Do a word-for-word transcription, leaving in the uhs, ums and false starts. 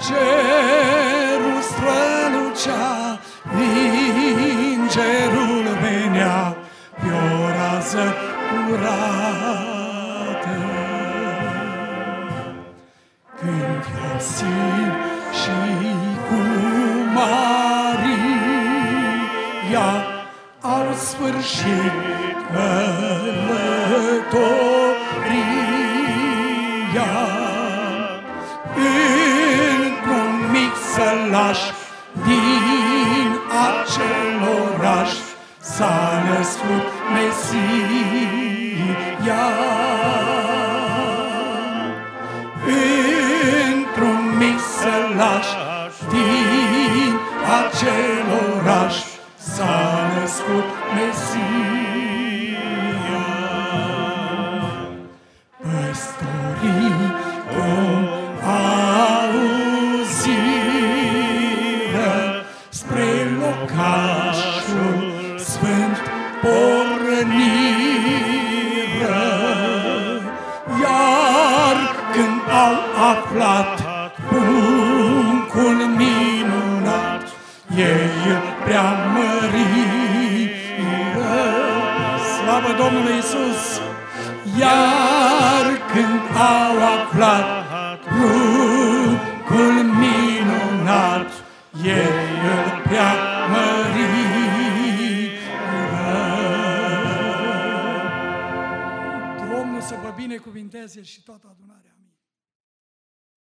cerul strălucea, îngerul venea pe o rază curată. Când Iosif și cu Maria au sfârșit călătoria, într-un mic sălaș din acel oraș s-a născut Mesia. Într-un mic sălaș din acel oraș s-a născut Mesia. Păstorii cum auziră spre locașul sfânt porniră, iar când au aflat pruncul minunat, ei îl preamăriră. Slavă Domnului Iisus! Iar când au aflat pruncul minunat, ei îl preamăriră. Domnul să vă binecuvinteze și toată adunarea.